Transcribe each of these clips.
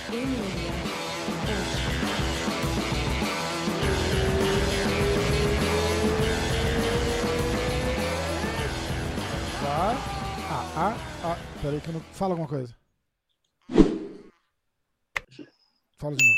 Emília. Vai. Peraí que eu não... Fala alguma coisa. Fala de novo.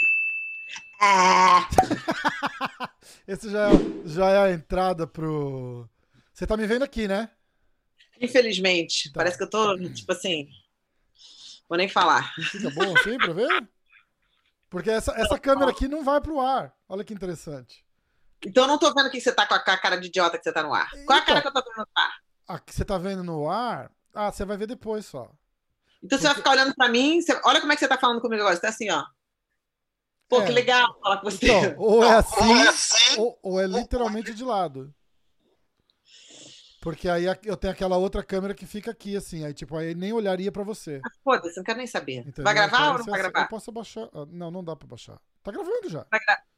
Esse já é a entrada pro... Você tá me vendo aqui, né? Infelizmente. Tá. Parece que eu tô, tipo assim... Vou nem falar. Fica bom assim pra ver? Porque essa câmera aqui não vai pro ar. Olha que interessante. Então eu não tô vendo que você tá com a cara de idiota que você tá no ar. Qual é a cara que eu tô vendo no ar? A que você tá vendo no ar... Ah, você vai ver depois só. Então você vai ficar olhando pra mim... Olha como é que você tá falando comigo agora. Você tá assim, ó. Pô, que legal falar com você. Então, ou é assim, ou é literalmente de lado. Porque aí eu tenho aquela outra câmera que fica aqui, assim. Aí, tipo, aí nem olharia pra você. Foda-se, não quero nem saber. Entendeu? Vai gravar Então, ou não vai gravar? Eu posso abaixar. Não, não dá pra baixar. Tá gravando já. Vai gravar.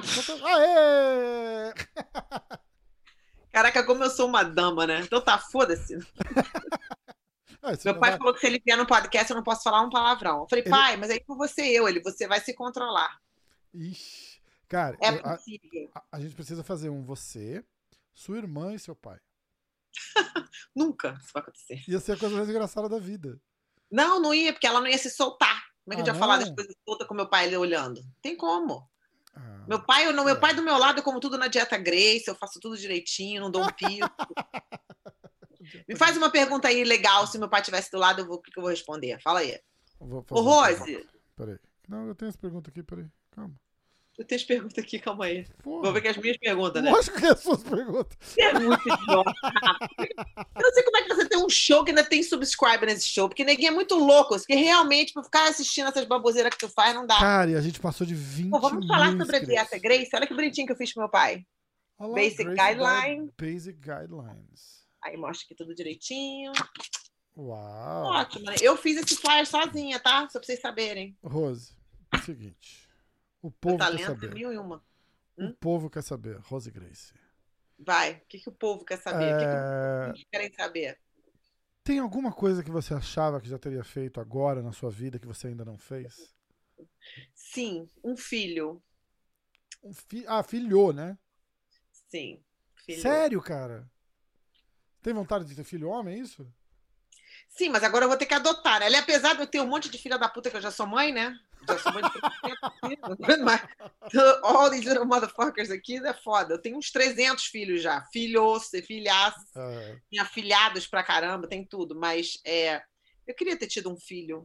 Aê! Caraca, como eu sou uma dama, né? Então tá, foda-se. Meu pai falou que se ele vier no podcast eu não posso falar um palavrão. Eu falei, pai, mas aí por você você vai se controlar. Ixi. Cara, é possível. A gente precisa fazer você, sua irmã e seu pai. Nunca isso vai acontecer. Ia ser a coisa mais engraçada da vida. Não ia, porque ela não ia se soltar. Como é que eu ia falar das não? coisas soltas com meu pai ali olhando? Tem como. Ah, Meu pai do meu lado, eu como tudo na dieta Grace, eu faço tudo direitinho, não dou um pio. Me faz uma pergunta aí legal, se meu pai estivesse do lado, o que eu vou responder? Fala aí. Ô, Rose. Peraí. Não, eu tenho essa pergunta aqui, peraí. Calma. Eu tenho as perguntas aqui, calma aí. Porra. Vou ver que as minhas perguntas, né? Lógico que é as suas perguntas. É muito idiota. Eu não sei como é que você tem um show que ainda tem subscribe nesse show, porque ninguém é muito louco, porque realmente, pra ficar assistindo essas baboseiras que tu faz, não dá. Cara, e a gente passou de 20 Pô, vamos falar sobre a inscritos. dieta Grace? Olha que bonitinho que eu fiz pro meu pai. Olá, Basic Guidelines. Basic Guidelines. Aí mostra aqui tudo direitinho. Uau. Ótimo, né? Eu fiz esse flyer sozinha, tá? Só pra vocês saberem. Rose, é o seguinte. O povo quer saber. Mil e uma. O povo quer saber, Rose Grace. Vai, o que o povo quer saber? O que eles querem saber? Tem alguma coisa que você achava que já teria feito agora na sua vida que você ainda não fez? Sim, um filho. Filhou, né? Sim, filho. Sério, cara? Tem vontade de ter filho homem, é isso? Sim, mas agora eu vou ter que adotar, né? Ele, apesar de eu ter um monte de filha da puta que eu já sou mãe, né? Já sou mãe de mas all these little motherfuckers aqui é foda. Eu tenho uns 300 filhos já. Filhos, filhas, tenho afilhados pra caramba, tem tudo. Mas eu queria ter tido um filho.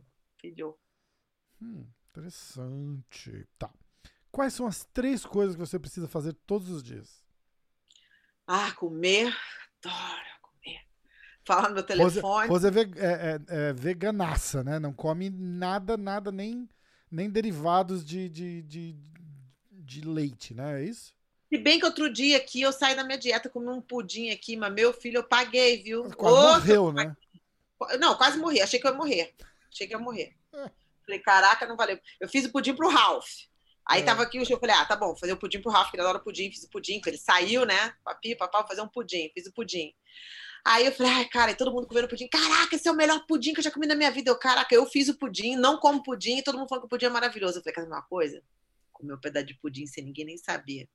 Interessante. Tá. Quais são as 3 coisas que você precisa fazer todos os dias? Comer. Adoro comer. Falar no meu telefone. Rose é veganaça, né? Não come nada, nem derivados de leite, né? É isso? Se bem que outro dia aqui eu saí da minha dieta, comi um pudim aqui, mas meu filho eu paguei, viu? Quase morreu, né? Não, quase morri. Achei que eu ia morrer. Falei, caraca, não valeu. Eu fiz o pudim pro Ralph. Aí tava aqui, eu falei, tá bom, vou fazer o pudim pro Ralph, que ele adora pudim, fiz o pudim, ele saiu, né? Papai, vou fazer um pudim, fiz o pudim. Aí eu falei, cara, e todo mundo comendo pudim. Caraca, esse é o melhor pudim que eu já comi na minha vida. Caraca, eu fiz o pudim, não como pudim, e todo mundo falando que o pudim é maravilhoso. Eu falei, quer saber uma coisa? Comer um pedaço de pudim sem ninguém nem saber.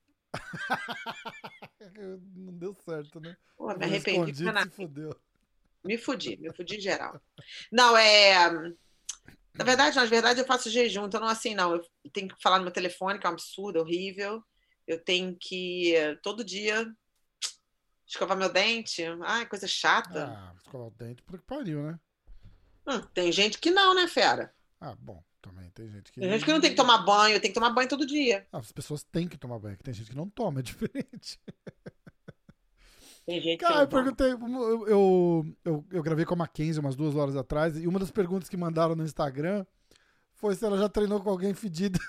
Não deu certo, né? Pô, me arrependi. Se fudeu. Me fudi em geral. Não, Na verdade, eu faço jejum, então não é assim, não. Eu tenho que falar no meu telefone, que é um absurdo, horrível. Eu tenho que, todo dia, escovar meu dente. Ai, coisa chata. Escovar o dente, por que pariu, né? Tem gente que não, né, fera? Bom, também tem gente que... Tem gente que não tem que tomar banho, tem que tomar banho todo dia. As pessoas têm que tomar banho, que tem gente que não toma, é diferente. Tem gente Cara, que não eu perguntei, eu gravei com a Mackenzie umas 2 horas atrás, e uma das perguntas que mandaram no Instagram foi se ela já treinou com alguém fedido.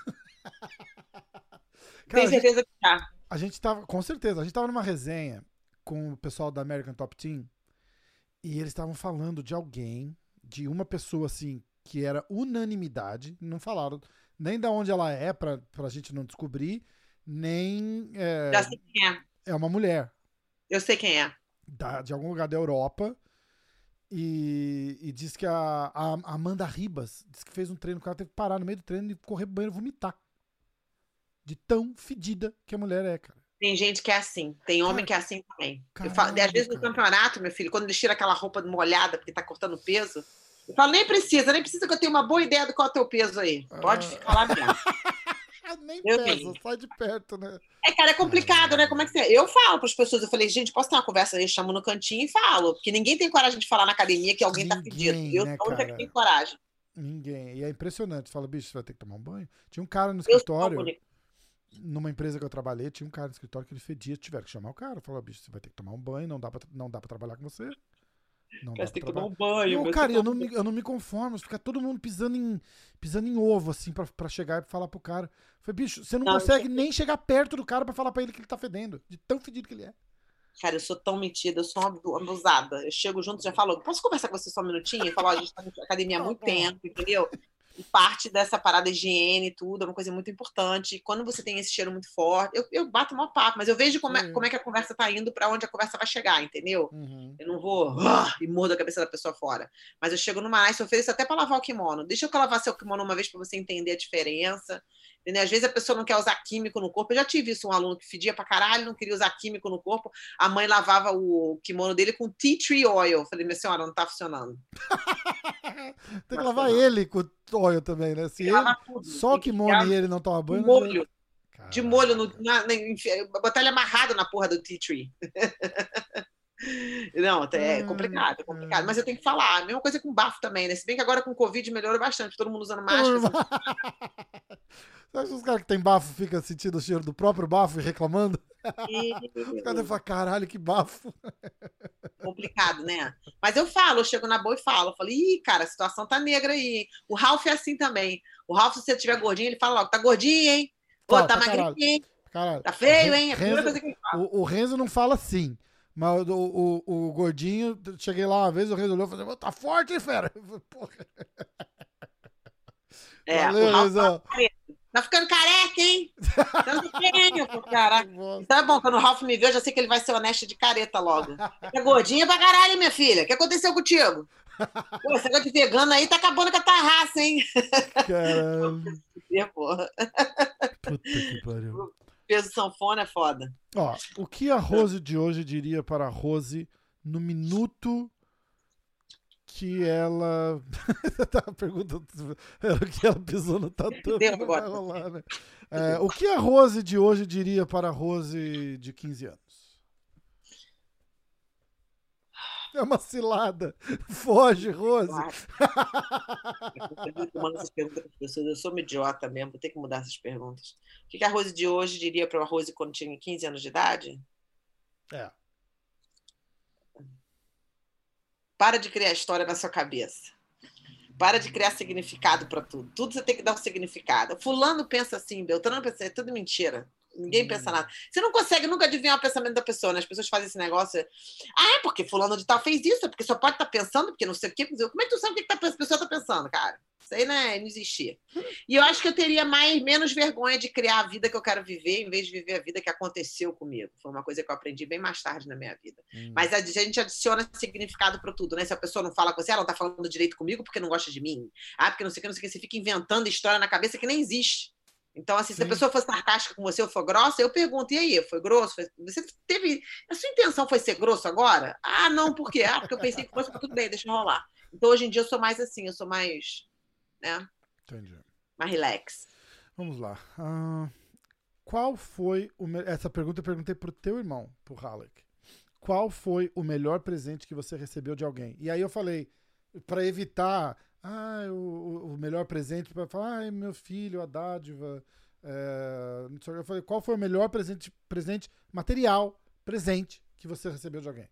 Tem certeza que tá. A gente tava, com certeza, a gente tava numa resenha com o pessoal da American Top Team, e eles estavam falando de alguém, de uma pessoa assim, que era unanimidade, não falaram nem de onde ela é, pra gente não descobrir, nem... Já sei quem é. É uma mulher. Eu sei quem é. De algum lugar da Europa. E diz que a Amanda Ribas disse que fez um treino que ela teve que parar no meio do treino e correr pro banheiro e vomitar. De tão fedida que a mulher é, cara. Tem gente que é assim. Tem homem que é assim também. Caralho, às vezes no campeonato, meu filho, quando eles tiram aquela roupa molhada porque tá cortando peso, eu falo, nem precisa que eu tenha uma boa ideia do qual é o teu peso aí. Pode ficar lá mesmo. Nem pesa, sai de perto, né? Cara, é complicado, né? Como é que você... Eu falo para as pessoas, eu falei, gente, posso ter uma conversa? Eu chamo no cantinho e falo, porque ninguém tem coragem de falar na academia que alguém tá pedindo. Eu sou a única que tem coragem. Ninguém. E é impressionante. Você fala, bicho, você vai ter que tomar um banho. Tinha um cara no escritório, numa empresa que eu trabalhei, tinha um cara no escritório que ele fedia, tiveram que chamar o cara. Falou, bicho, você vai ter que tomar um banho, não dá pra trabalhar com você. Não dá Você tem pra que tomar um banho. Não, cara, eu não me conformo. Fica todo mundo pisando em ovo, assim, pra chegar e falar pro cara. Falei, bicho, você não consegue nem chegar perto do cara pra falar pra ele que ele tá fedendo. De tão fedido que ele é. Cara, eu sou tão metida, eu sou uma abusada. Eu chego junto e já falo, posso conversar com você só um minutinho? Eu falo, a gente tá na academia há muito tempo, entendeu? E parte dessa parada de higiene e tudo é uma coisa muito importante. E quando você tem esse cheiro muito forte, eu bato o maior papo, mas eu vejo como é que a conversa tá indo, pra onde a conversa vai chegar, entendeu? Uhum. Eu não vou e mordo a cabeça da pessoa fora. Mas eu chego numa nice, eu ofereço até pra lavar o kimono. Deixa eu lavar seu kimono uma vez pra você entender a diferença. Entendeu? Às vezes a pessoa não quer usar químico no corpo. Eu já tive isso, um aluno que fedia pra caralho, não queria usar químico no corpo. A mãe lavava o kimono dele com tea tree oil. Eu falei, minha senhora, não tá funcionando. Tem que lavar ele com óleo também, né? Se ele, só o kimono e ele não toma banho. Molho. De molho, botar ele amarrado na porra do tea tree. Não, é complicado, Mas eu tenho que falar. A mesma coisa com bafo também, né? Se bem que agora com Covid melhorou bastante, todo mundo usando máscara. Você acha que os caras que tem bafo ficam sentindo o cheiro do próprio bafo e reclamando? Os caras falam, caralho, que bafo. Complicado, né? Mas eu chego na boa e falo. Eu falo, ih, cara, a situação tá negra aí. O Ralph é assim também. O Ralph, se você tiver gordinho, ele fala logo, tá gordinho, hein? Pô, tá magrinho, hein? Caralho. Tá feio, hein? É a primeira coisa que ele fala. O Renzo não fala assim. Mas o gordinho, cheguei lá uma vez, o Renzo olhou e falou, tá forte, hein, fera? Porra. Valeu, o Ralph tá ficando careca, hein? Caraca. Então é bom, quando o Ralph me vê, eu já sei que ele vai ser honesto de careta logo. É gordinha pra caralho, minha filha. O que aconteceu contigo? Pô, esse negócio de vegano aí tá acabando com a tua raça, hein? Caralho. Porra. Puta que pariu. Peso sanfona é foda. Ó, o que a Rose de hoje diria para a Rose no minuto que ela... A pergunta era o que ela pisou no tatu. Não vai rolar, né? O que a Rose de hoje diria para a Rose de 15 anos? É uma cilada. Foge, Rose. Eu sou uma idiota mesmo, vou ter que mudar essas perguntas. O que a Rose de hoje diria para a Rose quando tinha 15 anos de idade? Para de criar história na sua cabeça. Para de criar significado para tudo. Tudo você tem que dar um significado. Fulano pensa assim, Beltrano pensa assim, é tudo mentira. Ninguém pensa nada. Você não consegue nunca adivinhar o pensamento da pessoa, né? As pessoas fazem esse negócio. É porque fulano de tal fez isso, é porque só pode estar pensando, porque não sei o quê. Como é que tu sabe o que a pessoa está pensando, cara? Isso aí, né, não existia. E eu acho que eu teria menos vergonha de criar a vida que eu quero viver, em vez de viver a vida que aconteceu comigo. Foi uma coisa que eu aprendi bem mais tarde na minha vida. Mas a gente adiciona significado para tudo, né? Se a pessoa não fala com você, ela não está falando direito comigo porque não gosta de mim. Porque não sei o que, você fica inventando história na cabeça que nem existe. Então, assim, se a pessoa for sarcástica com você ou for grossa, eu pergunto, e aí, foi grosso? Você teve... A sua intenção foi ser grosso agora? Não, por quê? Porque eu pensei que fosse, tudo bem, deixa eu rolar. Então, hoje em dia, eu sou mais assim, eu sou mais, né? Entendi. Mais relax. Vamos lá. Qual foi essa pergunta eu perguntei pro teu irmão, pro Halleck. Qual foi o melhor presente que você recebeu de alguém? E aí eu falei, para evitar... o melhor presente para falar, meu filho, a dádiva. Eu falei, qual foi o melhor presente material, presente que você recebeu de alguém?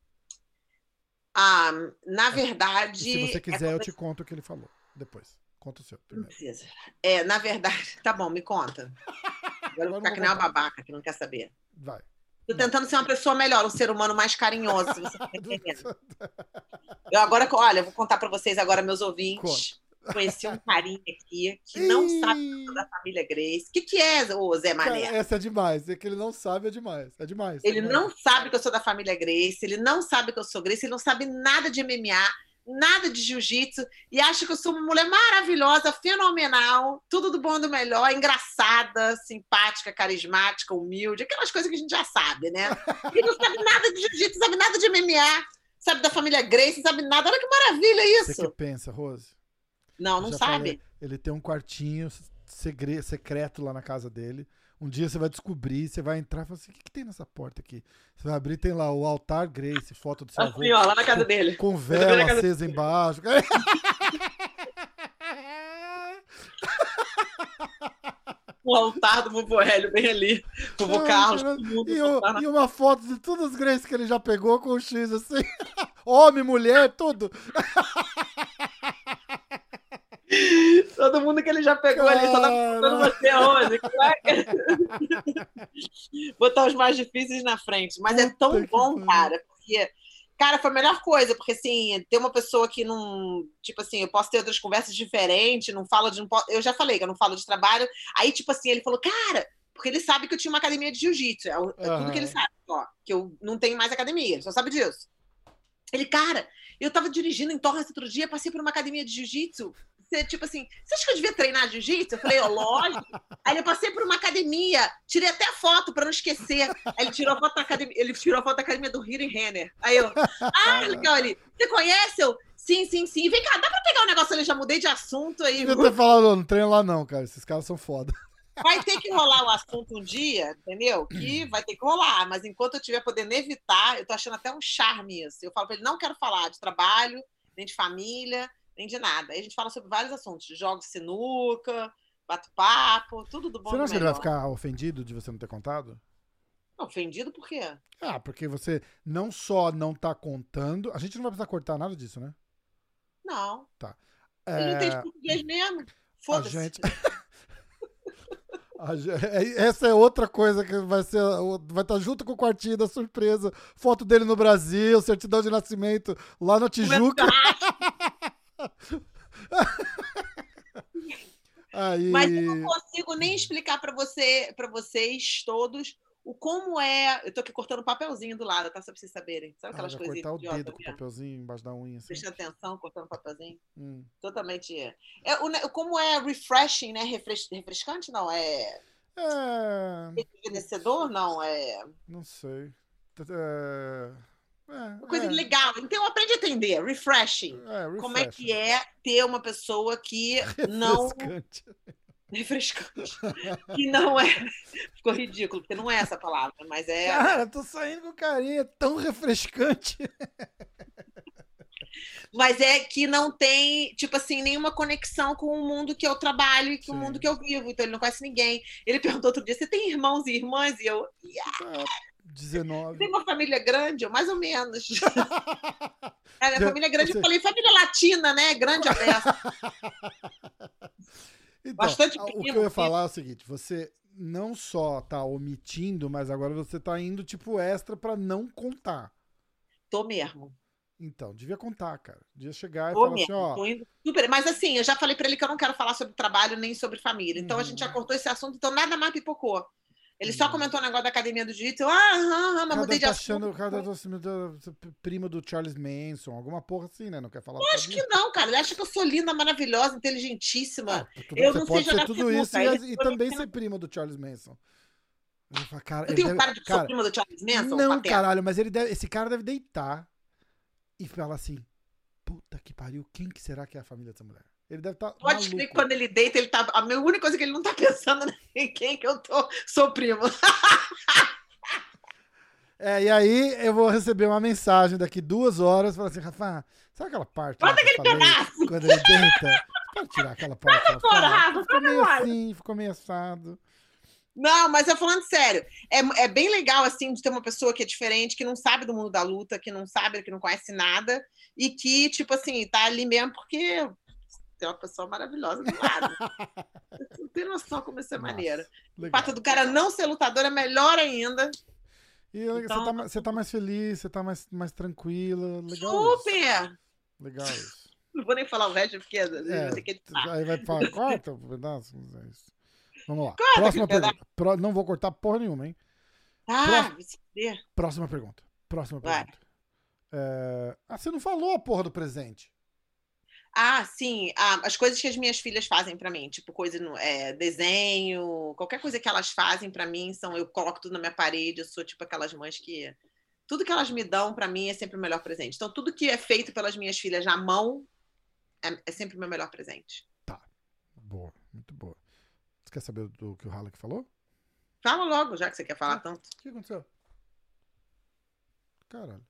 Na verdade. Se você quiser, eu te conto o que ele falou depois. Conta o seu primeiro. Não precisa. Na verdade, tá bom, me conta. Agora eu vou ficar que nem uma babaca que não quer saber. Vai. Tô tentando ser uma pessoa melhor, um ser humano mais carinhoso, se você tá entendendo. Olha, eu vou contar para vocês agora, meus ouvintes. Conheci um carinha aqui que não sabe que eu sou da família Grace. O que é, ô Zé Cara, Mané? essa é demais. É que ele não sabe, é demais. É demais. É Ele demais. não sabe que eu sou da família Grace, ele não sabe que eu sou Grace, ele não sabe nada de MMA, nada de jiu-jitsu, e acha que eu sou uma mulher maravilhosa, fenomenal, tudo do bom e do melhor, engraçada, simpática, carismática, humilde, aquelas coisas que a gente já sabe, né? Ele não sabe nada de jiu-jitsu, sabe nada de MMA, sabe da família Grace, sabe nada. Olha que maravilha Você que isso! pensa, Rose? Não, Eu não já sabe. falei, ele tem um quartinho secreto lá na casa dele. Um dia você vai descobrir, você vai entrar e falar assim: o que tem nessa porta aqui? Você vai abrir, tem lá o altar Grace, foto do seu avô. Assim, ó, lá na casa dele. Com vela acesa embaixo. O altar do vovô Hélio bem ali. Vovô Carlos, todo mundo. E uma foto de todas as Grace que ele já pegou com o X assim. Homem, mulher, tudo. Todo mundo que ele já pegou ali, só tá faltando você hoje. Botar os mais difíceis na frente. Mas é tão bom, cara, porque, cara, foi a melhor coisa, porque assim, ter uma pessoa que não. Tipo assim, eu posso ter outras conversas diferentes, não falo de. Eu já falei que eu não falo de trabalho. Aí, tipo assim, ele falou, cara, porque ele sabe que eu tinha uma academia de jiu-jitsu. É tudo que ele sabe, ó, que eu não tenho mais academia, ele só sabe disso. Ele, cara, eu tava dirigindo em Torres outro dia, passei por uma academia de jiu-jitsu. Tipo assim, você acha que eu devia treinar jiu-jitsu? Eu falei, ó, lógico. Aí eu passei por uma academia, tirei até a foto pra não esquecer. Aí ele tirou a foto da academia, da academia do Hiri Renner. Aí eu, legal ali. Você conhece? Eu, sim. Vem cá, dá pra pegar um negócio ali? Já mudei de assunto aí. Eu ter falado, não treino lá não, cara. Esses caras são foda. Vai ter que rolar o assunto um dia, entendeu? Que vai ter que rolar, mas enquanto eu estiver podendo evitar, eu tô achando até um charme isso. Eu falo pra ele, não quero falar de trabalho, nem de família, nem de nada. Aí a gente fala sobre vários assuntos, jogos de sinuca, bate-papo, tudo do bom. Você não do acha que ele melhor. vai ficar ofendido de você não ter contado? Ofendido por quê? Porque você não só não tá contando. A gente não vai precisar cortar nada disso, né? Não. Tá. Ele não entende português mesmo. Foda-se. Gente... Essa é outra coisa que vai estar junto com o quartinho da surpresa. Foto dele no Brasil, certidão de nascimento lá na Tijuca. Aí... Mas eu não consigo nem explicar para vocês todos como é. Eu tô aqui cortando um papelzinho do lado, tá? Só pra vocês saberem. Sabe aquelas coisas cortar o dedo idiotas com o papelzinho embaixo da unha. Assim. Prestando atenção, cortando papelzinho. Totalmente. Como é refreshing, né? Refrescante, não? Rejuvenescedor, não? Não sei. Uma coisa legal. Então aprende a entender. Refreshing. Como é que é ter uma pessoa que não. Refrescante. Que não é. Ficou ridículo, porque não é essa palavra, mas é. Cara, tô saindo com carinha tão refrescante. Mas é que não tem, tipo assim, nenhuma conexão com o mundo que eu trabalho e com o mundo que eu vivo. Então ele não conhece ninguém. Ele perguntou outro dia: você tem irmãos e irmãs? E eu. 19. Tem uma família grande, ou mais ou menos. Minha família grande, eu falei família latina, né? Grande aberta. Então, bastante pequeno. O que eu ia falar é o seguinte: você não só tá omitindo, mas agora você tá indo tipo extra pra não contar. Tô mesmo. Então, devia contar, cara. Devia chegar e falar assim, ó. Tô indo super. Mas assim, eu já falei pra ele que eu não quero falar sobre trabalho nem sobre família. Então a gente já cortou esse assunto, então nada mais pipocou. Ele só comentou o negócio da academia do jiu-jitsu. Mas mudei de assunto. O cara tá achando primo do Charles Manson, alguma porra assim, né? Não quer falar. Eu acho que não, cara. Ele acha que eu sou linda, maravilhosa, inteligentíssima. Eu não sei jogar tudo isso e também ser prima do Charles Manson. Eu tenho cara de que sou prima do Charles Manson? Não, caralho, mas esse cara deve deitar e falar assim, puta que pariu, quem que será que é a família dessa mulher? Ele deve estar Pode crer que quando ele deita, ele tá. A única coisa que ele não tá pensando em quem que eu sou primo. E aí eu vou receber uma mensagem daqui 2 horas, falando assim, Rafa, sabe aquela parte Bota aquele pedaço! Quando ele deita? Pode tirar aquela parte. Ficou meio assim, ficou meio assado. Não, mas eu falando sério, é bem legal, assim, de ter uma pessoa que é diferente, que não sabe do mundo da luta, que não sabe, que não conhece nada, e que, tipo assim, tá ali mesmo porque tem uma pessoa maravilhosa do lado. Você não tem noção como isso é maneiro. O fato do cara não ser lutador é melhor ainda. E então, você tá mais feliz, você tá mais tranquila. Legal super! Isso. Legal isso. Não vou nem falar o resto, porque vou ter que editar. Aí vai falar, corta um pedaço. É isso. Vamos lá. Corta Próxima aquele pergunta. Não vou cortar porra nenhuma, hein? Próxima pergunta. Vai. Você não falou a porra do presente. Sim. As coisas que as minhas filhas fazem pra mim, tipo desenho, qualquer coisa que elas fazem pra mim, eu coloco tudo na minha parede, eu sou tipo aquelas mães que tudo que elas me dão pra mim é sempre o melhor presente. Então tudo que é feito pelas minhas filhas na mão é sempre o meu melhor presente. Tá. Boa, muito boa. Você quer saber do que o Halleck falou? Fala logo, já que você quer falar tanto. O que aconteceu? Caralho.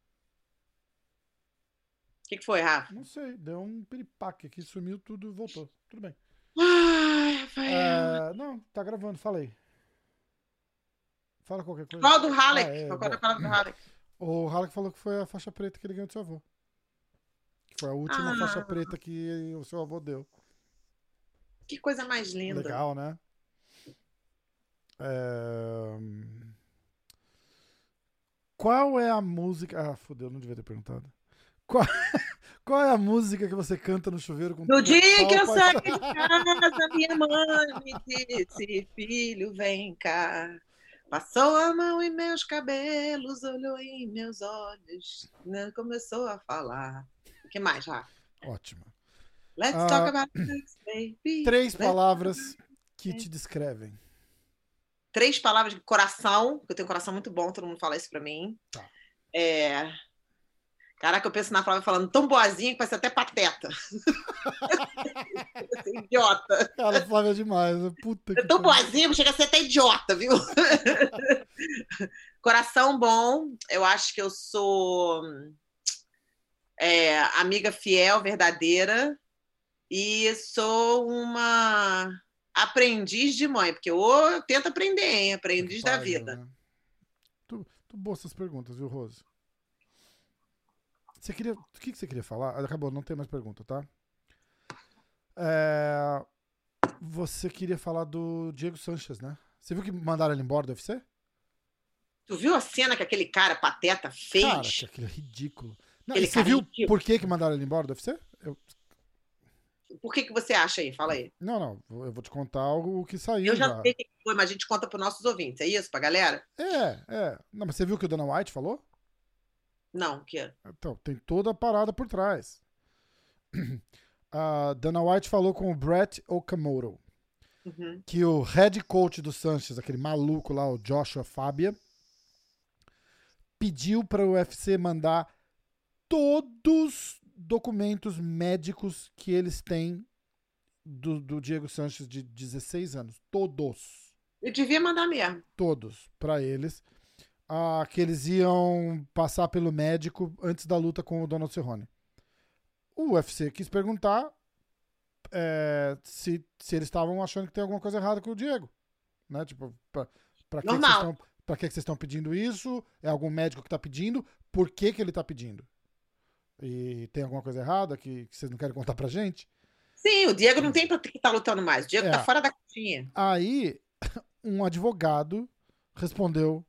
O que foi, Rafa? Não sei, deu um piripaque aqui, sumiu tudo e voltou. Tudo bem. Ai, Rafael. Não, tá gravando, falei. Fala qualquer coisa. Qual do Halleck? Qual é a palavra do Halleck? O Halleck falou que foi a faixa preta que ele ganhou do seu avô. Que foi a última faixa preta que o seu avô deu. Que coisa mais linda. Legal, né? Qual é a música... fodeu, não devia ter perguntado. Qual é a música que você canta no chuveiro com No dia que eu saí de casa, minha mãe me disse, filho, vem cá. Passou a mão em meus cabelos, olhou em meus olhos, começou a falar. O que mais, Rafa? Ótimo. Let's talk about sex, baby. 3 palavras que te descrevem. 3 palavras de coração, porque eu tenho um coração muito bom, todo mundo fala isso pra mim. Tá. Caraca, eu penso na Flávia falando tão boazinha que vai ser até pateta. Idiota. Cara, a Flávia é demais. Puta que tão boazinha que chega a ser até idiota, viu? Coração bom. Eu acho que eu sou amiga fiel, verdadeira. E sou uma aprendiz de mãe, porque eu tento aprender, hein? Aprendiz da vida. Né? Tu boas essas perguntas, viu, Rose? O que você queria falar? Acabou, não tem mais pergunta, tá? Você queria falar do Diego Sanchez, né? Você viu que mandaram ele embora do UFC? Tu viu a cena que aquele cara pateta fez? Cara, que aquele é ridículo. Não, você viu por que mandaram ele embora do UFC? Por que você acha aí? Fala aí. Não, eu vou te contar o que saiu. Eu já sei o que foi, mas a gente conta para os nossos ouvintes. É isso, pra galera? Não, mas você viu o que o Dana White falou? Não, o que? Então, tem toda a parada por trás. A Dana White falou com o Brett Okamoto, que o head coach do Sanchez, aquele maluco lá, o Joshua Fabia, pediu para o UFC mandar todos documentos médicos que eles têm do Diego Sanchez de 16 anos. Todos. Eu devia mandar mesmo. Todos, para eles. Que eles iam passar pelo médico antes da luta com o Donald Cerrone. O UFC quis perguntar se eles estavam achando que tem alguma coisa errada com o Diego. Né? Tipo, pra que vocês estão pedindo isso? É algum médico que tá pedindo? Por que ele tá pedindo? E tem alguma coisa errada que vocês não querem contar pra gente? Sim, o Diego não tem pra que tá lutando mais. O Diego tá fora da caixinha. Aí, um advogado respondeu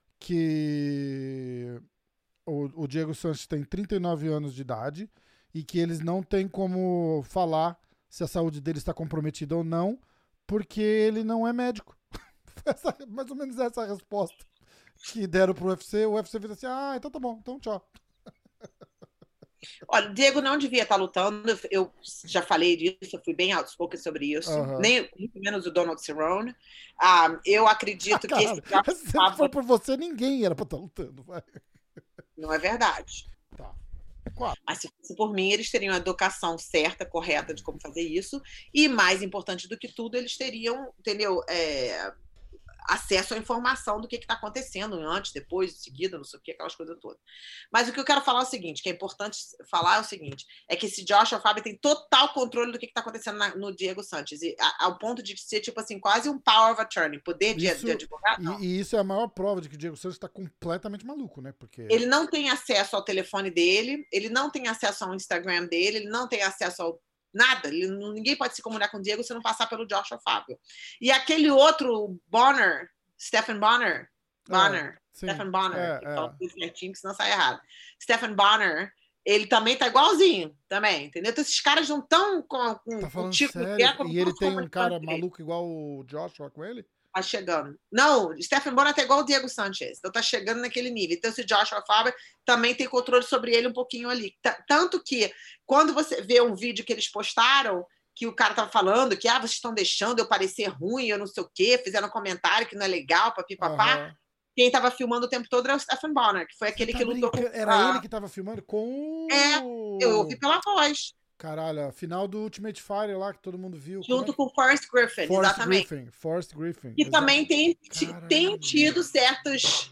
que o Diego Sanchez tem 39 anos de idade e que eles não têm como falar se a saúde dele está comprometida ou não, porque ele não é médico. Mais ou menos essa a resposta que deram pro UFC. O UFC fez assim, então tá bom, então tchau. Olha, o Diego não devia estar lutando, eu já falei disso, eu fui bem outspoken sobre isso, nem muito menos o Donald Cerrone. Eu acredito que se for por você, ninguém era pra estar lutando. Vai. Não é verdade. Tá. Mas se fosse por mim, eles teriam a educação certa, correta de como fazer isso, e mais importante do que tudo, eles teriam, entendeu, acesso à informação do que está acontecendo antes, depois, de seguida, não sei o que, aquelas coisas todas. Mas o que eu quero falar é o seguinte, que é importante falar é o seguinte, é que esse Joshua Fabia tem total controle do que está acontecendo no Diego Sanchez, ao ponto de ser, tipo assim, quase um power of attorney, poder de advogado. E isso é a maior prova de que o Diego Sanchez está completamente maluco, né? Porque ele não tem acesso ao telefone dele, ele não tem acesso ao Instagram dele, ele não tem acesso ao nada, ninguém pode se comunicar com o Diego se não passar pelo Joshua Fabia. E aquele outro Stephen Bonner, Stephen Bonner, que fala tudo certinho, que senão sai errado. Stephen Bonner Ele também tá igualzinho, também, entendeu? Então esses caras não estão com Tá o falando tipo de sério? guerra como E ele todos os tem um cara comunicantes direito. maluco igual o Joshua com ele? Tá chegando. Não, Stephen Bonner tá igual o Diego Sanchez. Então tá chegando naquele nível. Então esse Joshua Faber também tem controle sobre ele um pouquinho ali. Tanto que quando você vê um vídeo que eles postaram, que o cara tava falando que vocês estão deixando eu parecer ruim, eu não sei o quê, fizeram um comentário que não é legal, papipapá. Aham. Quem tava filmando o tempo todo era o Stephen Bonner, que foi Você aquele tá que lutou brincando? Era ele que tava filmando com eu ouvi o... pela voz, Caralho, a final do Ultimate Fire lá que todo mundo viu. Como é junto que... com o Forrest Griffin, exatamente. Forrest Griffin. E também tem Caralho. tido certos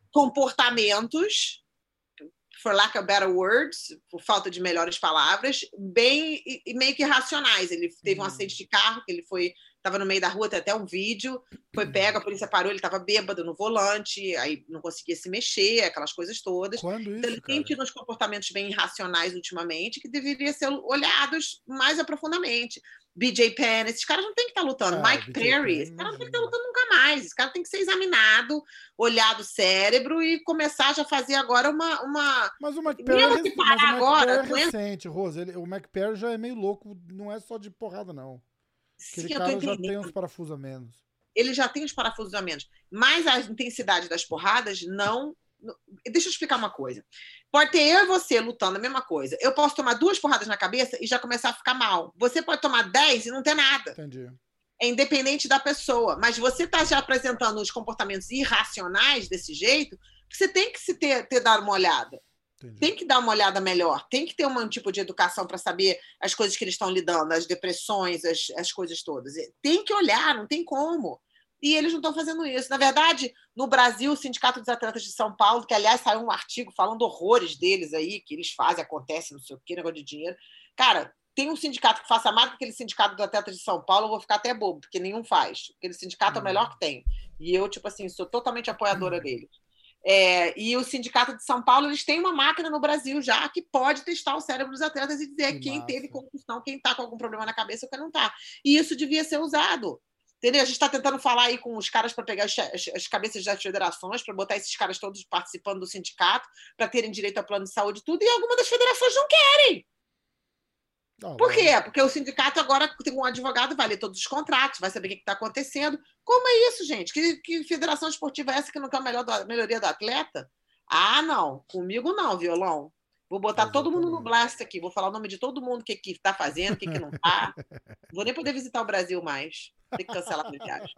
comportamentos, for lack of better words, por falta de melhores palavras, bem e meio que irracionais. Ele teve um acidente de carro, que ele estava no meio da rua, tem até um vídeo, foi pego, a polícia parou, ele estava bêbado no volante, aí não conseguia se mexer, aquelas coisas todas. Quando isso, então ele cara? tem tido uns comportamentos bem irracionais ultimamente, que deveriam ser olhados mais aprofundadamente. BJ Penn, esses caras não tem que estar lutando. Mike Perry, esse cara não tem que estar lutando nunca mais. Esse cara tem que ser examinado, olhado o cérebro e começar já a fazer agora uma... Mas o McPerry agora, é recente, Rosa. O McPerry já é meio louco, não é só de porrada, não. Aquele Sim, cara já tem uns parafusos a menos. Ele já tem os parafusos a menos. Mas a intensidade das porradas não... Deixa eu explicar uma coisa. Pode ter eu e você lutando a mesma coisa. Eu posso tomar 2 porradas na cabeça e já começar a ficar mal. Você pode tomar 10 e não ter nada. Entendi. É independente da pessoa. Mas você está já apresentando os comportamentos irracionais desse jeito, você tem que ter dado uma olhada. Entendi. Tem que dar uma olhada melhor. Tem que ter um tipo de educação para saber as coisas que eles estão lidando, as depressões, as coisas todas. Tem que olhar, não tem como. E eles não estão fazendo isso. Na verdade, no Brasil, o Sindicato dos Atletas de São Paulo, que, aliás, saiu um artigo falando horrores deles aí, que eles fazem, acontece, não sei o quê, negócio de dinheiro. Cara, tem um sindicato que faça mais do que aquele Sindicato dos Atletas de São Paulo, eu vou ficar até bobo, porque nenhum faz. Aquele sindicato é o melhor que tem. E eu, tipo assim, sou totalmente apoiadora deles. E o Sindicato de São Paulo, eles têm uma máquina no Brasil já que pode testar o cérebro dos atletas e dizer quem teve concussão, quem está com algum problema na cabeça ou quem não está. E isso devia ser usado. Entendeu? A gente está tentando falar aí com os caras para pegar as cabeças das federações, para botar esses caras todos participando do sindicato, para terem direito a plano de saúde e tudo, e algumas das federações não querem. Por quê? Porque o sindicato agora tem um advogado, vai ler todos os contratos, vai saber o que está acontecendo. Como é isso, gente? Que federação esportiva é essa que não quer a melhoria do atleta? Ah, não. Comigo não, violão. Vou botar todo mundo no blast aqui. Vou falar o nome de todo mundo, o que está fazendo, o que não está. Não vou nem poder visitar o Brasil mais. Tem que cancelar a viagem.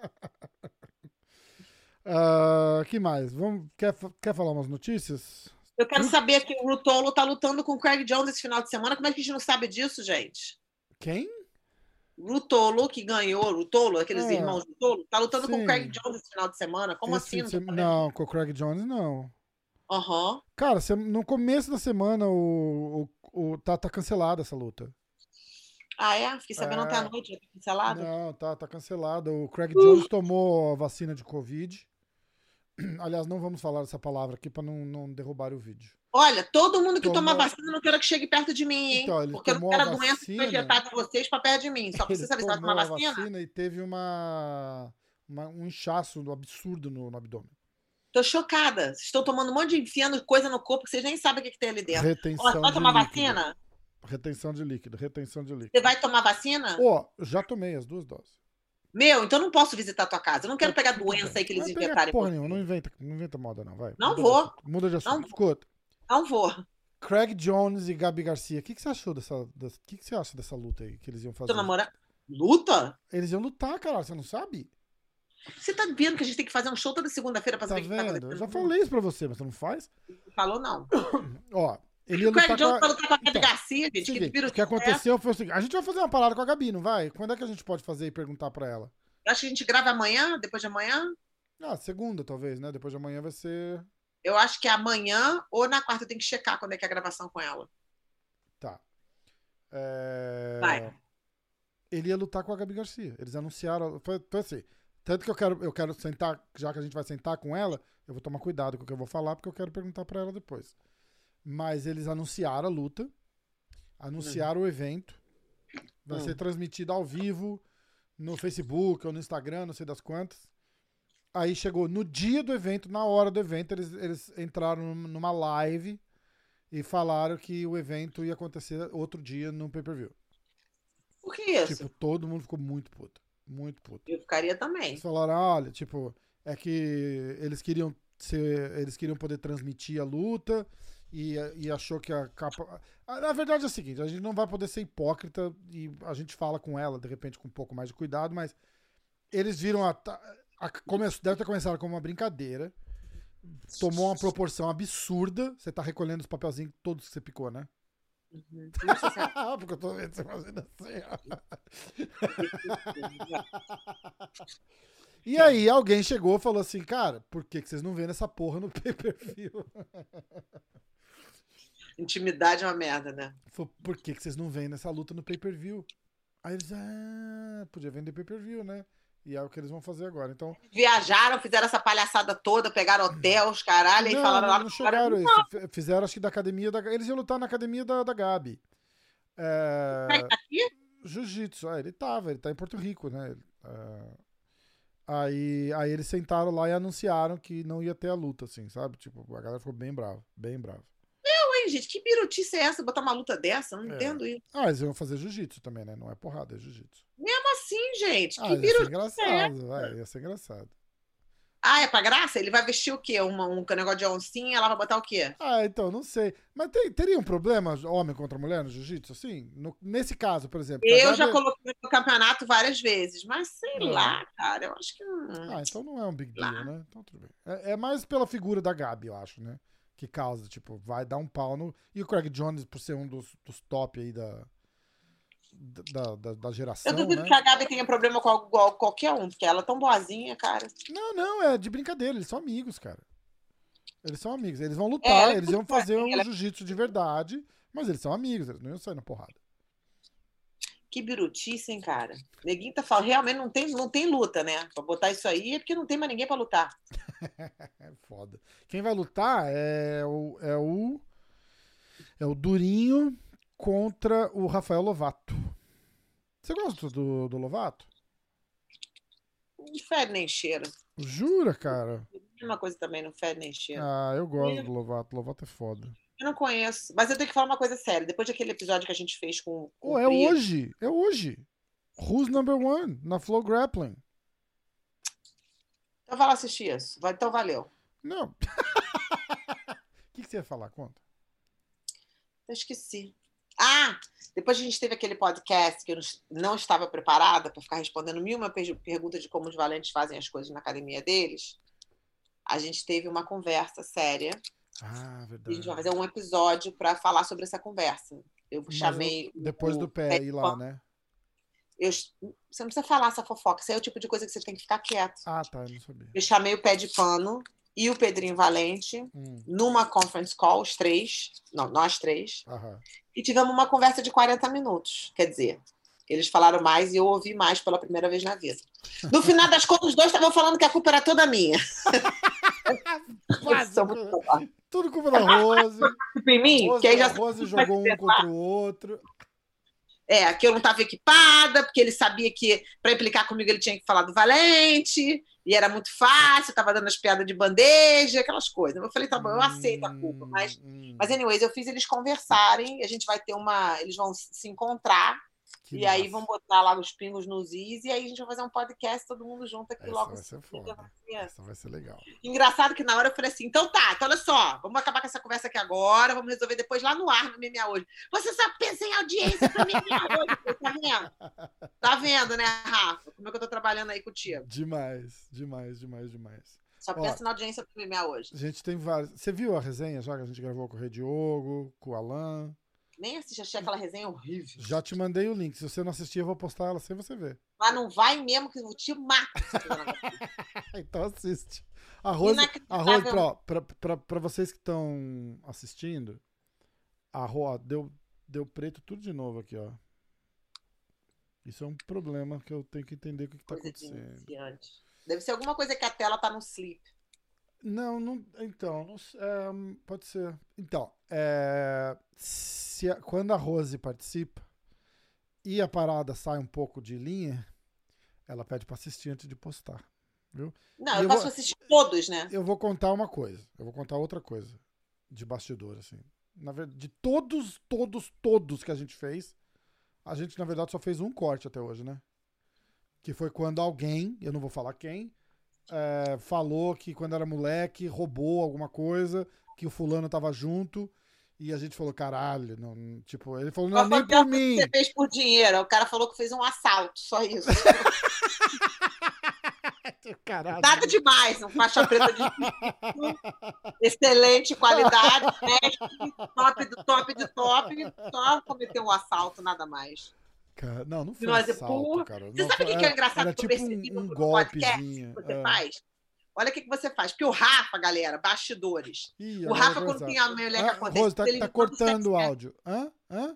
Que mais? Quer falar umas notícias? Eu quero saber que o Rutolo tá lutando com o Craig Jones esse final de semana. Como é que a gente não sabe disso, gente? Quem? Rutolo, que ganhou. Rutolo, aqueles irmãos Rutolo, tá lutando com o Craig Jones esse final de semana. Como assim? Não, com o Craig Jones, não. Cara, no começo da semana tá cancelada essa luta. Ah, é? Fiquei sabendo ontem à noite, já tá cancelado? Não, tá cancelado. O Craig Jones tomou a vacina de Covid. Aliás, não vamos falar essa palavra aqui para não derrubar o vídeo. Olha, todo mundo que toma vacina, eu não quero que chegue perto de mim, hein? Então, porque eu não quero a doença que foi injetada em vocês para perto de mim. Só pra você saber se vai tomar vacina. E teve um inchaço absurdo no abdômen. Tô chocada. Vocês estão tomando um monte de enfiando coisa no corpo que vocês nem sabem o que tem ali dentro. Retenção vai tomar vacina? Retenção de líquido. Você vai tomar vacina? Já tomei as 2 doses. Meu, então eu não posso visitar a tua casa. Eu não quero pegar doença aí que eles injetarem. Porra nenhuma, não inventa moda, não. Vai. Não vou. Muda de assunto. Escuta. Não vou. Craig Jones e Gabi Garcia. O que você achou que você acha dessa luta aí que eles iam fazer? Luta? Eles iam lutar, cara. Você não sabe? Você tá vendo que a gente tem que fazer um show toda segunda-feira pra saber o que tá acontecendo? Eu já falei isso pra você, mas você não faz? Falou não. Ele ia lutar Craig Jones vai lutar com a Gabi Garcia, gente. Seguinte, o que aconteceu foi o seguinte. A gente vai fazer uma parada com a Gabi, não vai? Quando é que a gente pode fazer e perguntar pra ela? Eu acho que a gente grava amanhã, depois de amanhã. Segunda, talvez, né? Depois de amanhã vai ser... Eu acho que é amanhã ou na quarta eu tenho que checar quando é que é a gravação com ela. Tá. Vai. Ele ia lutar com a Gabi Garcia. Eles anunciaram... Foi assim. Tanto que eu quero sentar, já que a gente vai sentar com ela, eu vou tomar cuidado com o que eu vou falar, porque eu quero perguntar pra ela depois. Mas eles anunciaram a luta, anunciaram o evento, vai ser transmitido ao vivo no Facebook ou no Instagram, não sei das quantas. Aí chegou no dia do evento, na hora do evento, eles entraram numa live e falaram que o evento ia acontecer outro dia no pay-per-view. Por que isso? Tipo, todo mundo ficou muito puto. Muito puto. Eu ficaria também. Eles falaram, olha, tipo, é que eles queriam poder transmitir a luta e achou que a capa... Na verdade é o seguinte, a gente não vai poder ser hipócrita e a gente fala com ela, de repente, com um pouco mais de cuidado, mas eles viram deve ter começado como uma brincadeira, tomou uma proporção absurda, você tá recolhendo os papelzinhos todos que você picou, né? Uhum. Não sei se é- Porque eu tô vendo você fazendo assim, ó. E aí alguém chegou e falou assim, cara, por que vocês não vêem essa porra no pay-per-view? Intimidade é uma merda, né? Falou, por que vocês não vêem nessa luta no pay-per-view? Aí eles, podia vender pay-per-view, né? E é o que eles vão fazer agora. Então, Viajaram, fizeram essa palhaçada toda, pegaram hotel, os caralho, e falaram lá não chegaram a isso. Fizeram, acho que da academia eles iam lutar na academia da Gabi. Tá aqui? Jiu-jitsu. Ele tá em Porto Rico, né? Aí eles sentaram lá e anunciaram que não ia ter a luta, assim, sabe? Tipo, a galera ficou bem brava, bem brava. Ué, gente, que birutice é essa? Botar uma luta dessa? Eu não entendo isso. Eles iam fazer jiu-jitsu também, né? Não é porrada, é jiu-jitsu. Como assim, gente? Que Ia ser birutice é engraçado, ia ser engraçado. É pra graça? Ele vai vestir o quê? Um negócio de oncinha, ela vai botar o quê? Então, não sei. Mas teria um problema homem contra mulher no jiu-jitsu, assim? Nesse caso, por exemplo. Eu já coloquei no campeonato várias vezes, mas sei lá, cara, eu acho que não. Então não é um big deal, né? Então tudo bem. É mais pela figura da Gabi, eu acho, né? Que causa, tipo, vai dar um pau no... E o Craig Jones, por ser um dos top aí da geração, Eu duvido né? que a Gabi tenha problema com qualquer um, porque ela é tão boazinha, cara. Não, é de brincadeira, eles são amigos, cara. Eles são amigos, eles vão lutar, eles iam fazer um jiu-jitsu de verdade, mas eles são amigos, eles não iam sair na porrada. Que birutice, hein, cara? Neguinho tá falando, realmente não tem luta, né? Pra botar isso aí é porque não tem mais ninguém pra lutar. É foda. Quem vai lutar é o Durinho contra o Rafael Lovato. Você gosta do Lovato? Não fede nem cheiro. Jura, cara? Mesma coisa também, não fede nem cheiro. Eu gosto do Lovato. O Lovato é foda. Eu não conheço. Mas eu tenho que falar uma coisa séria. Depois daquele episódio que a gente fez com o É hoje. É hoje. Who's number one? Na Flow Grappling. Então vai lá assistir isso. Então valeu. Não. O que você ia falar? Conta. Eu esqueci. Depois a gente teve aquele podcast que eu não estava preparada para ficar respondendo 1001 perguntas de como os valentes fazem as coisas na academia deles. A gente teve uma conversa séria. Verdade. E a gente vai fazer um episódio para falar sobre essa conversa. Eu chamei. Depois do pé ir lá, né? Você não precisa falar essa fofoca. Isso aí é o tipo de coisa que você tem que ficar quieto. Tá, eu não sabia. Eu chamei o Pé de Pano e o Pedrinho Valente numa conference call, nós três. E tivemos uma conversa de 40 minutos. Quer dizer, eles falaram mais e eu ouvi mais pela primeira vez na vida. No final das contas, os dois estavam falando que a culpa era toda minha. Tudo culpa da Rose. Em mim, Rose, que aí já a Rose jogou um contra o outro. Que eu não estava equipada, porque ele sabia que para implicar comigo ele tinha que falar do Valente, e era muito fácil, estava dando as piadas de bandeja, aquelas coisas. Eu falei, tá bom, eu aceito a culpa, mas anyways, eu fiz eles conversarem, a gente vai ter eles vão se encontrar, e aí vão botar lá os pingos nos is, e aí a gente vai fazer um podcast todo mundo junto aqui logo. Vai ser foda. Essa vai ser legal. Engraçado que na hora eu falei assim, então olha só, vamos acabar com essa conversa aqui agora, vamos resolver depois lá no ar, no MMA Hoje. Você só pensa em audiência pro MMA Hoje, tá vendo? Tá vendo, né, Rafa? Como é que eu tô trabalhando aí contigo? Demais. Só pensa na audiência pro MMA Hoje. A gente tem vários. Você viu a resenha já que a gente gravou com o Rei Diogo, com o Alan? Nem assisti, achei aquela resenha horrível. Já te mandei o link. Se você não assistir, eu vou postar ela sem você ver. Mas não vai mesmo, que eu te mato. Então assiste. Pra vocês que estão assistindo, deu preto tudo de novo aqui, ó. Isso é um problema que eu tenho que entender o que tá acontecendo. Deve ser alguma coisa que a tela tá no sleep. Não. Então, pode ser. Então, quando a Rose participa e a parada sai um pouco de linha, ela pede pra assistir antes de postar, viu? Não, eu posso assistir todos, né? Eu vou contar uma coisa. Eu vou contar outra coisa de bastidor, assim. Na verdade, de todos que a gente fez, a gente, na verdade, só fez um corte até hoje, né? Que foi quando alguém, eu não vou falar quem, falou que quando era moleque, roubou alguma coisa, que o fulano tava junto, e a gente falou, caralho, não, tipo, ele falou, não é Qual foi nem o por pior coisa que mim. você fez por dinheiro? O cara falou que fez um assalto, só isso. Caralho. Nada demais, um faixa preta de excelente qualidade, top do top de top, só cometeu um assalto, nada mais. Cara, não foi Mas, assalto, cara. você Não, sabe o que é engraçado era que eu tipo percebi um no podcast golpezinho. que você faz? Olha o que você faz. Porque o Rafa, galera, bastidores. Ih, O agora Rafa, vai quando começar. tem a mulher que acontece, Rose, ele tá me manda cortando o sexo, áudio. Hã?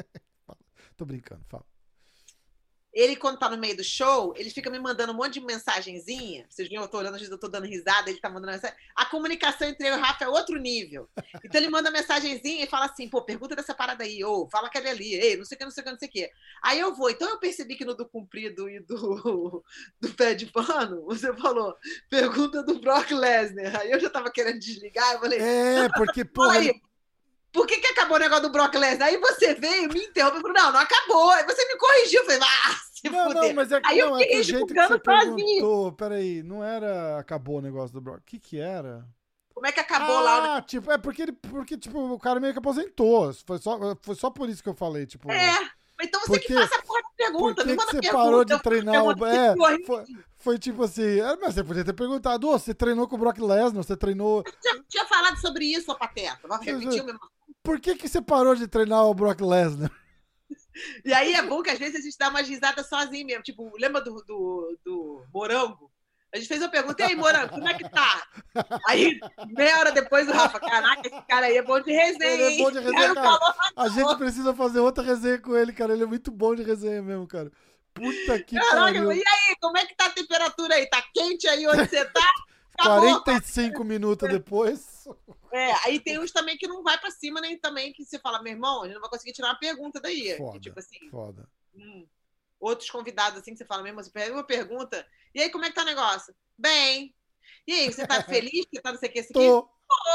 Tô brincando, fala. Ele, quando tá no meio do show, ele fica me mandando um monte de mensagenzinha. Vocês viram, eu tô olhando, eu tô dando risada, ele tá mandando mensagem. A comunicação entre eu e o Rafa é outro nível. Então ele manda mensagenzinha e fala assim, pô, pergunta dessa parada aí, ou fala aquele ali, ei, não sei o que, não sei o que, não sei o que. Aí eu vou. Então eu percebi que no do comprido e do pé de pano, você falou, pergunta do Brock Lesnar. Aí eu já tava querendo desligar, eu falei, Porque, porra, aí, por que acabou o negócio do Brock Lesnar? Aí você veio, me interrompeu e falou, não acabou. Aí você me corrigiu. Eu falei, se fuder. Não, mas Aí eu fiquei que o jeito que você perguntou, peraí, não era, acabou o negócio do Brock, o que era? Como é que acabou lá? Tipo, porque tipo, o cara meio que aposentou, foi só por isso que eu falei, tipo... Então você que faça a porra da pergunta, me manda você pergunta. Parou de treinar o... Foi tipo assim, mas você podia ter perguntado, você treinou com o Brock Lesnar, você treinou... Eu tinha falado sobre isso, ô Pateta, vamos repetir o mesmo. Por que você parou de treinar o Brock Lesnar? E aí é bom que às vezes a gente dá umas risadas sozinho mesmo. Tipo, lembra do Morango? A gente fez uma pergunta, e aí, Morango, como é que tá? Aí, meia hora depois, o Rafa, caraca, esse cara aí é bom de resenha, ele é bom de resenha, cara. A gente precisa fazer outra resenha com ele, cara. Ele é muito bom de resenha mesmo, cara. Puta que pariu. E aí, como é que tá a temperatura aí? Tá quente aí onde você tá? Acabou. 45 minutos depois. Aí tem uns também que não vai pra cima, nem também que você fala, meu irmão, a gente não vai conseguir tirar uma pergunta daí. Foda, que, tipo assim, foda. Outros convidados assim que você fala mesmo, você pega uma pergunta, e aí, como é que tá o negócio? Bem. E aí, você tá feliz que tá não sei o que, esse aqui? Tô.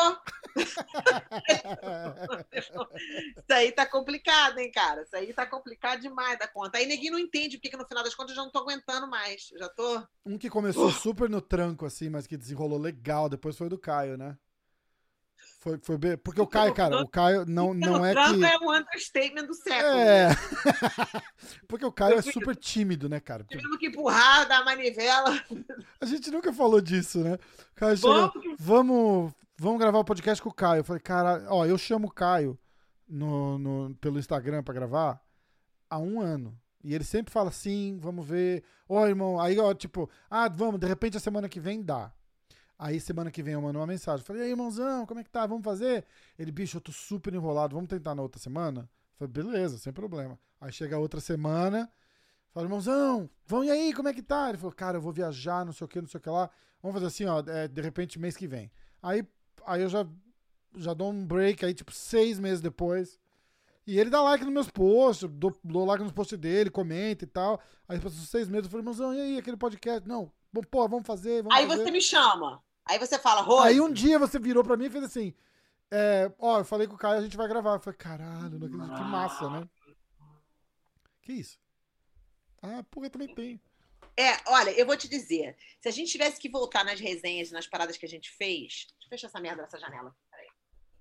Isso aí tá complicado, hein, cara? Isso aí tá complicado demais da conta. Aí ninguém não entende porque no final das contas eu já não tô aguentando mais. Eu já tô... Um que começou super no tranco, assim, mas que desenrolou legal, depois foi do Caio, né? Foi bem. Porque o Caio, cara, o Caio não é que... é um understatement do século. Né? Porque o Caio é super tímido, né, cara? Tivemos que empurrar da manivela. A gente nunca falou disso, né? O Caio chegou, vamos gravar o podcast com o Caio. Eu falei, cara, eu chamo o Caio pelo Instagram pra gravar há 1 ano. E ele sempre fala assim, vamos ver. Irmão, aí, tipo, vamos, de repente a semana que vem dá. Aí, semana que vem, eu mando uma mensagem. Falei, aí, irmãozão, como é que tá? Vamos fazer? Ele, bicho, eu tô super enrolado, vamos tentar na outra semana? Falei, beleza, sem problema. Aí chega a outra semana, falei, irmãozão, vamos e aí, como é que tá? Ele falou, cara, eu vou viajar, não sei o que lá. Vamos fazer assim, de repente, mês que vem. Aí eu já dou um break, aí, tipo, 6 meses depois. E ele dá like nos meus posts, dou like nos posts dele, comenta e tal. Aí, passou 6 meses, eu falei, irmãozão, e aí, aquele podcast? Não, pô, vamos fazer. Aí você me chama. Aí você fala, Rose. Aí um dia você virou pra mim e fez assim, eu falei com o Caio, a gente vai gravar. Eu falei, caralho, não acredito, que massa, né? Que isso? Porra, eu também tenho. Olha, eu vou te dizer, se a gente tivesse que voltar nas resenhas, nas paradas que a gente fez... Deixa eu fechar essa merda dessa janela. Peraí.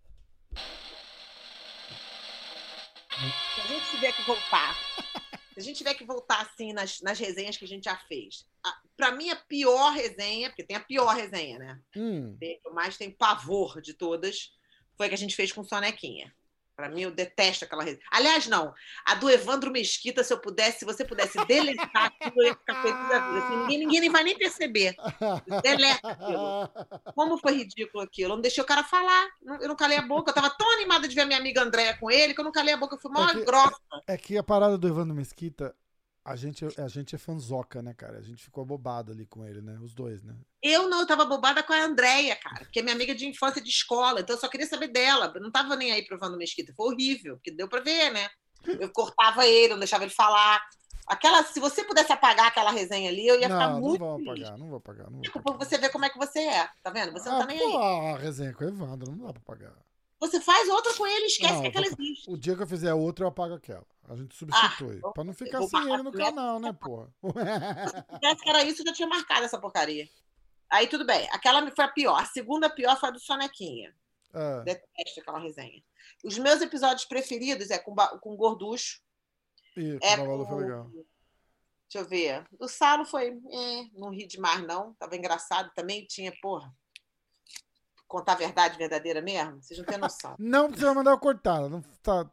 Se a gente tiver que voltar... Se a gente tiver que voltar, assim, nas resenhas que a gente já fez. Pra mim, a pior resenha, porque tem a pior resenha, né? Que eu mais tenho pavor de todas, foi a que a gente fez com Sonequinha. Pra mim, eu detesto aquela resenha. Aliás, não. A do Evandro Mesquita, se você pudesse deletar aquilo, eu ia ficar feliz da vida. Assim, ninguém nem vai nem perceber. Deleta aquilo. Como foi ridículo aquilo. Eu não deixei o cara falar. Eu não calei a boca. Eu tava tão animada de ver a minha amiga Andréia com ele que eu não calei a boca. Eu fui mó grossa. É que a parada do Evandro Mesquita, a gente é fanzoca, né, cara? A gente ficou bobado ali com ele, né? Os dois, né? Eu tava bobada com a Andréia, cara, porque é minha amiga de infância de escola, então eu só queria saber dela. Eu não tava nem aí pro Evandro Mesquita. Foi horrível, porque deu pra ver, né? Eu cortava ele, não deixava ele falar. Se você pudesse apagar aquela resenha ali, eu ia ficar muito feliz. Não vou apagar. Pra você ver como é que você é, tá vendo? Você não tá nem aí. A resenha com o Evandro, não dá pra apagar. Você faz outra com ele e esquece Não, que aquela existe. o dia que eu fizer outra, eu apago aquela. A gente Ah, substitui. então Pra não eu ficar vou sem marcar ele no primeiro. canal, né, porra? Se tivesse que era isso, eu já tinha marcado essa porcaria. Aí tudo bem. Aquela foi a pior. A segunda pior foi a do Sonequinha. É, Detesto aquela resenha. Os meus episódios preferidos é com Gorducho. e com o É Babalu foi com. legal. Deixa eu ver. O Salo foi. Não ri demais, não. Tava engraçado. Também tinha, porra. Contar a verdade verdadeira mesmo? Vocês não têm noção. Não, porque você vai mandar eu cortar. Não,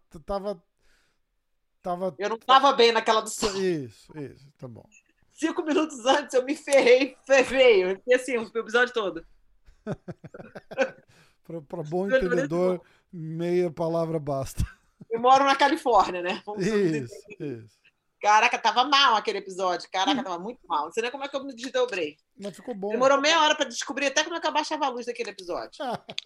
tava. Eu não tava bem naquela do Salo. Isso, tá bom. 5 minutos antes eu me ferrei, feio. E assim, o episódio todo. Pra bom entendedor, meia palavra basta. Eu moro na Califórnia, né? Isso. Caraca, tava mal aquele episódio. Caraca, tava muito mal. Não sei nem como é que eu me desdobrei. Mas ficou bom. Demorou meia hora pra descobrir até como é que eu baixava a luz daquele episódio.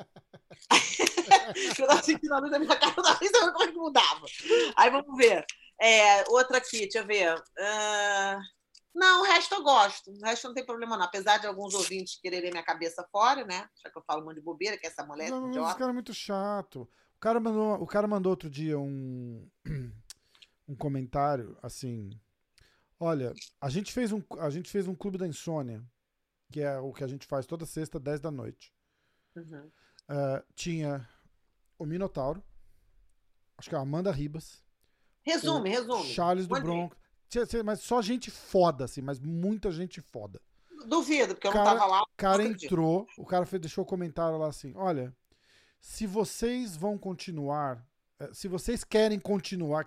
Eu tava sentindo a luz da minha cara, eu tava pensando como é que mudava. Aí vamos ver. Outra aqui, deixa eu ver. Não, o resto eu gosto. O resto não tem problema, não. Apesar de alguns ouvintes quererem minha cabeça fora, né? Já que eu falo um monte de bobeira, que essa mulher Não, idiota. esse cara é muito chato. O cara mandou outro dia um comentário assim. Olha, a gente fez um clube da insônia, que é o que a gente faz toda sexta, 10 da noite. Uhum. Tinha o Minotauro, acho que é a Amanda Ribas. Resume. Charles do Bronx. Mas só gente foda, assim, mas muita gente foda. Duvido, porque eu não tava lá. O cara entrou, o cara deixou o comentário lá assim: olha, se vocês vão continuar, se vocês querem continuar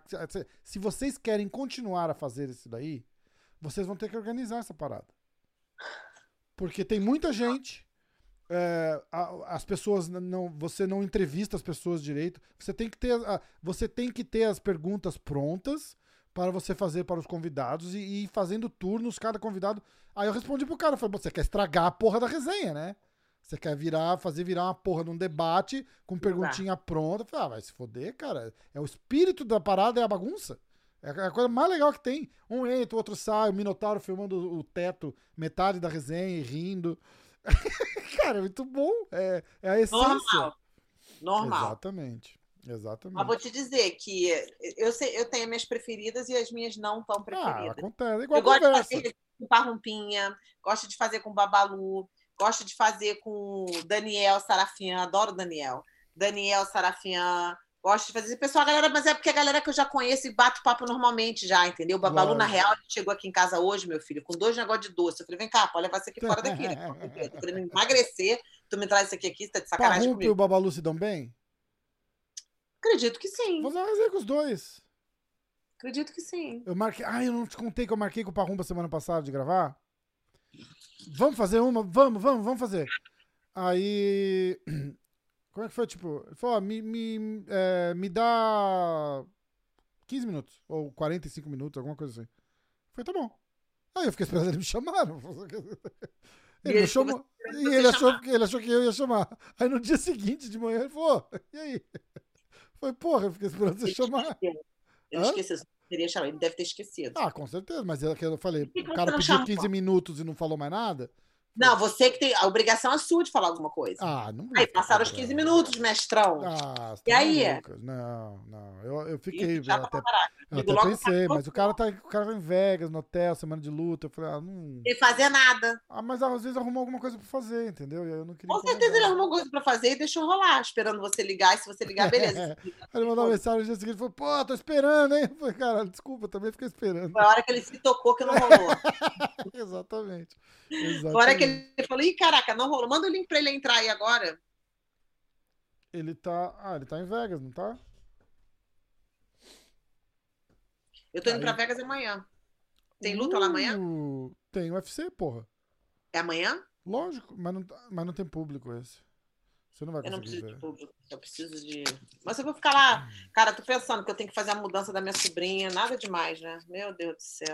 a fazer isso daí, vocês vão ter que organizar essa parada. Porque tem muita gente, as pessoas você não entrevista as pessoas direito, você tem que ter as perguntas prontas para você fazer para os convidados e ir fazendo turnos, cada convidado. Aí eu respondi pro cara, falei, você quer estragar a porra da resenha, né? Você quer fazer virar uma porra num debate com perguntinha pronta. Eu falei, vai se foder, cara. É o espírito da parada, é a bagunça. É a coisa mais legal que tem. Um entra, o outro sai, o Minotauro filmando o teto, metade da resenha e rindo. Cara, é muito bom. É a essência. Normal. Exatamente. Mas vou te dizer que eu tenho minhas preferidas e as minhas não tão preferidas. Acontece. É igual eu gosto de fazer com Parrumpinha, gosto de fazer com Babalu, gosto de fazer com Daniel Sarafian, adoro Daniel Sarafian, gosto de fazer pessoal, galera, mas é porque a galera que eu já conheço e bato papo normalmente já, entendeu? O Babalu, na real, ele chegou aqui em casa hoje, meu filho, com 2 negócios de doce. Eu falei, vem cá, pode levar isso aqui fora daqui, né? Eu tô querendo emagrecer, tu me traz isso aqui, você tá de sacanagem Parrumpa comigo. e o Babalu se dão bem? Acredito que sim. Vou fazer com os dois. Acredito que sim. Eu não te contei que eu marquei com o Parrumpa semana passada de gravar? Vamos fazer uma? Vamos fazer. Aí. Como é que foi? Tipo, ele falou, me dá 15 minutos, ou 45 minutos, alguma coisa assim. Foi, tá bom. Aí eu fiquei esperando ele me chamar. Ele me chamou. E ele achou que eu ia chamar. Aí no dia seguinte, de manhã, ele falou, e aí? Foi, porra, eu fiquei esperando você chamar. Ele esqueceu, ele deve ter esquecido. Com certeza, mas é que eu falei, o cara pediu 15 minutos e não falou mais nada. Não, você que tem. A obrigação é sua de falar alguma coisa. Não. Aí passaram os 15 minutos, mestrão. E aí? Não. Eu fiquei. Eu até pensei, mas o cara tá em Vegas, no hotel, semana de luta. Eu falei, não. Sem fazer nada. Mas às vezes arrumou alguma coisa pra fazer, entendeu? Eu não queria. Com certeza ele arrumou alguma coisa pra fazer e deixou rolar, esperando você ligar. E se você ligar, beleza. Aí ele mandou uma mensagem no dia seguinte e falou, pô, tô esperando, hein? Eu falei, cara, desculpa, também fiquei esperando. Foi a hora que ele se tocou que não rolou. Exatamente. Agora que ele falou, ih, caraca, não rolou. Manda o link pra ele entrar aí agora. Ele tá em Vegas, não tá? Eu tô indo pra Vegas amanhã. Tem luta lá amanhã? Tem UFC, porra. É amanhã? Lógico, mas não tem público esse. Você não vai conseguir. Eu não preciso de público, eu preciso de... Mas eu vou ficar lá. Cara, tô pensando que eu tenho que fazer a mudança da minha sobrinha. Nada demais, né? Meu Deus do céu.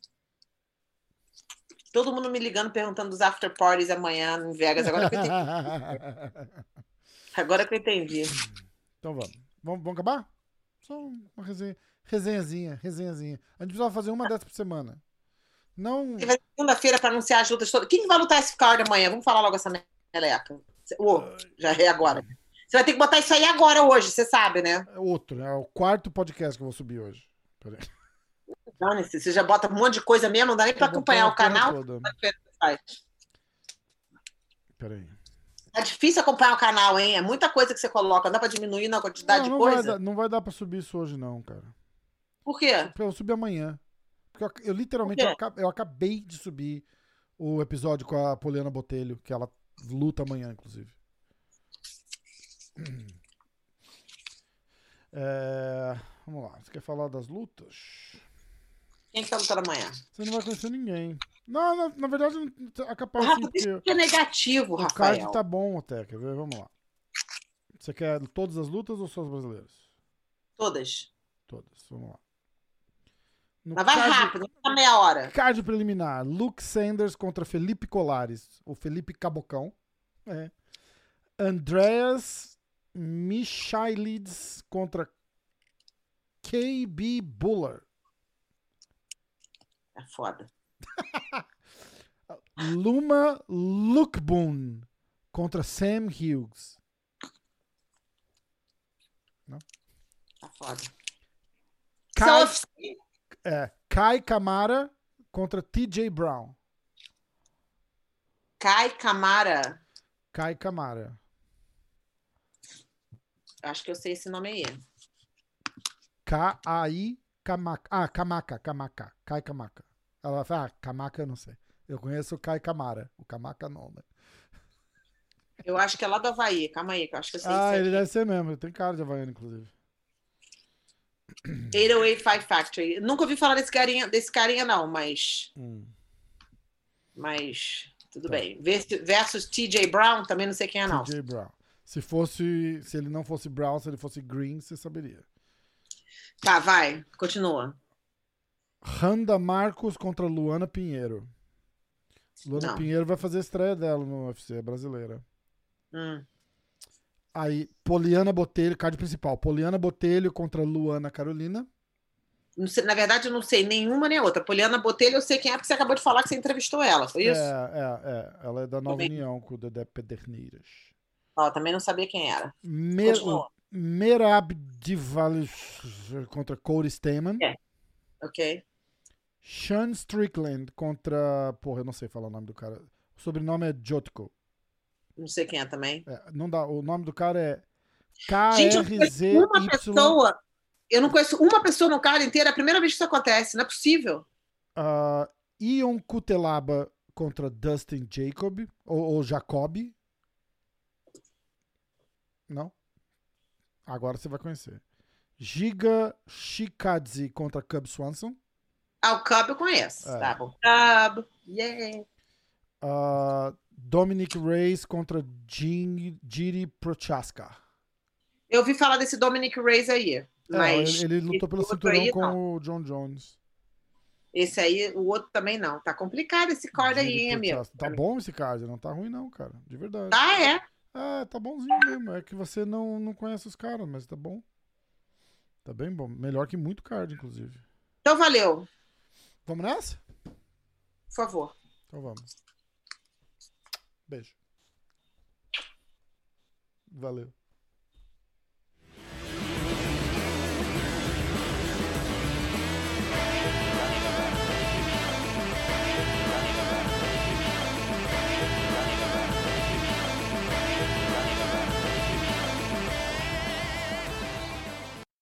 Todo mundo me ligando, perguntando dos after parties amanhã em Vegas. Agora que eu entendi. Agora que eu entendi. Então vamos acabar? Só uma resenhazinha. A gente precisava fazer uma dessas por semana. Não. Vai ser segunda-feira para anunciar as lutas todas. Quem vai lutar esse card amanhã? Vamos falar logo essa meleca. Já é agora. Você vai ter que botar isso aí agora, hoje, você sabe, né? É outro, né? É o quarto podcast que eu vou subir hoje. Peraí. Dane-se, você já bota um monte de coisa mesmo, não dá nem pra Tô botando acompanhar a o porra canal. toda. Peraí. É difícil acompanhar o canal, hein? É muita coisa que você coloca. Não dá pra diminuir na quantidade de coisa? Não vai dar pra subir isso hoje, não, cara. Por quê? Eu subi amanhã. Porque eu Por literalmente quê? eu acabei de subir o episódio com a Poliana Botelho, que ela luta amanhã, inclusive. Vamos lá. Você quer falar das lutas? Quem que tá lutando amanhã? Você não vai conhecer ninguém. Não, na verdade, é O capaz sim, Rafa, porque isso que é negativo, o card Rafael. tá bom até. Quer ver? Vamos lá. Você quer todas as lutas ou só as brasileiras? Todas. Todas. Vamos lá. No Mas vai rápido, não tá meia hora. card preliminar: Luke Sanders contra Felipe Colares, o Felipe Cabocão. Andreas Michailides contra KB Buller. É foda. Luma Lookboon contra Sam Hughes. Não? Tá foda. Kai, Só- Kai Kamara contra TJ Brown. Kai Kamara. Kai Kamara. Acho que eu sei esse nome aí. K-A-I Kamaka. Kamaka. Kai Kamaka. Ela fala, Kamaka eu não sei. Eu conheço o Kai Kamara. O Kamaka não, né? Eu acho que é lá do Havaí. Calma aí, que eu acho que eu sei isso Ele aqui. deve ser mesmo. Ele tem cara de havaiano, inclusive. 808 Factory. Nunca ouvi falar desse carinha não, mas tudo Tá. bem. Versus TJ Brown, também não sei quem é não. TJ Brown. Se ele não fosse Brown, se ele fosse Green, você saberia. Tá, vai. Continua. Randa Marcos contra Luana Pinheiro. Luana Não. Pinheiro vai fazer a estreia dela no UFC, é brasileira. Aí, Poliana Botelho, card principal. Poliana Botelho contra Luana Carolina. Não sei, na verdade, eu não sei nenhuma nem outra. Poliana Botelho, eu sei quem é, porque você acabou de falar que você entrevistou ela, foi isso? Ela é da Nova Também. União com o Dedé Pederneiras. Ó, também não sabia quem era. Continua. Merab Divalis contra Cody Stamann. Ok. Sean Strickland contra... Porra, eu não sei falar o nome do cara. O sobrenome é Jotko. Não sei quem é também. Não dá. O nome do cara é Gente, eu conheço uma pessoa. Eu não conheço uma pessoa no card inteiro. É a primeira vez que isso acontece. Não é possível. Ion Cutelaba contra Dustin Jacob. Ou Jacob. Não? Agora você vai conhecer. Giga Shikadze contra Cub Swanson. O Cub eu conheço. Tá bom. Cub. Yeah. Dominic Reyes contra Jiri Prochaska. Eu ouvi falar desse Dominic Reyes aí. Mas ele lutou pelo cinturão aí, com não. o John Jones. Esse aí, o outro também não. Tá complicado esse card aí, hein, amigo? Tá bom esse card, não tá ruim não, cara. De verdade. Tá bonzinho mesmo. É que você não conhece os caras, mas tá bom. Tá bem bom. Melhor que muito card, inclusive. Então valeu. Vamos nessa? Por favor. Então vamos. Beijo. Valeu.